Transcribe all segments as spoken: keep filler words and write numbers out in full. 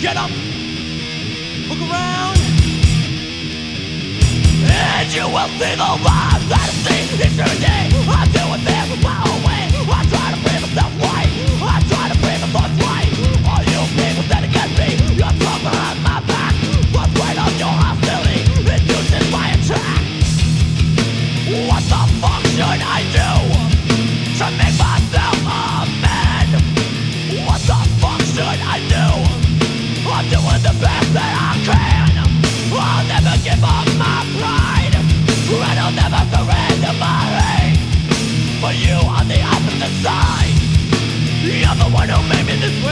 Get up, look around, and you will see the lives that I see eternity. I'm doing this my own way. I'm trying to free myself right. I'm trying to free my thoughts right. All you people that against me, you're talk behind my back. What's right on your hostility induces my attack. What the fuck should I do to make myself a man? What the fuck should I do? I'm doing the best that I can. I'll never give up my pride, and I'll never surrender my hate. But you on the opposite side, you're the one who made me this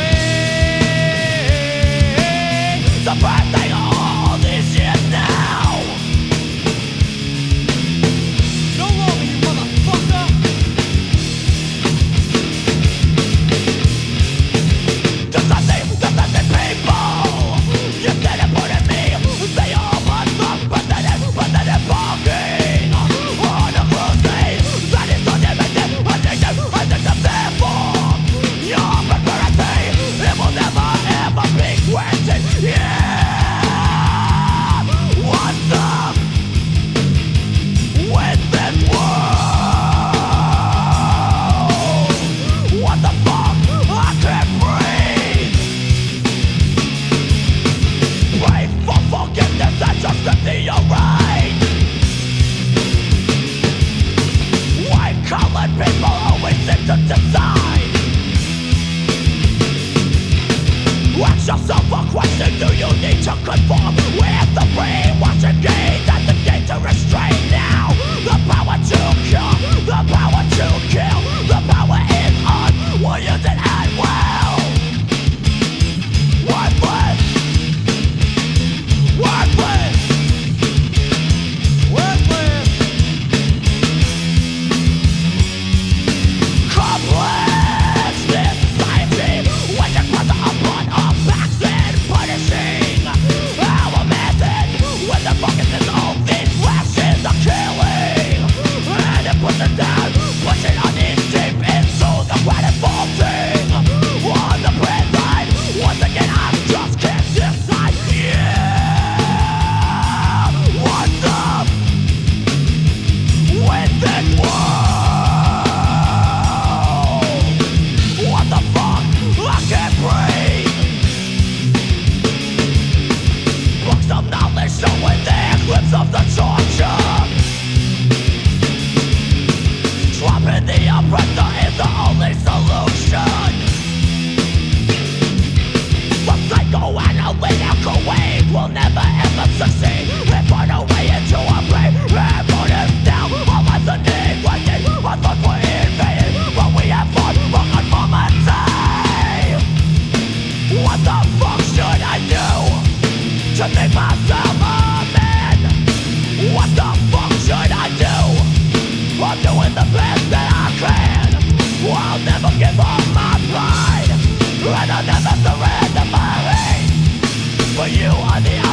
way. Suppressing all these years now. No longer, you motherfucker. Disgusting, disgusting people. You didn't put in me. They all must look pathetic, pathetic fucking on a crusade. That is unlimited, addictive, addictive, therefore your prosperity, it will never ever be granted. Yeah, what's up with this world? What the fuck? I can't breathe. Pray for forgiveness and just to be alright. White-collared people always seem to decide. Ask yourself a question, do you need to conform with the brainwashing gaze and the dangerous strain now? The power to cure, the power to kill, the power is on, we'll use it at will. Worthless, worthless, worthless. Complex this society, when you put the upon our backs and punishing our methods, when the focus is on these lashes of killing, and it puts it down, pushing on in deep into the planet vaulting on the prison. Once again, I just can't decide. Yeah, what's up with this world? What the fuck? I can't breathe. Books of knowledge showing the eclipse of the torture. Dropping the oppressor is the only solution. The psychoanalytical wave will never ever succeed. It burned away into a brain and put us down. All lives are neglected, our thoughts were invaded, but we have fought for conformity. What the fuck should I do to make myself a man? What the fuck should I do? I'm doing the best that I can. I'll never give up my pride, and I'll never surrender my hate. But you are the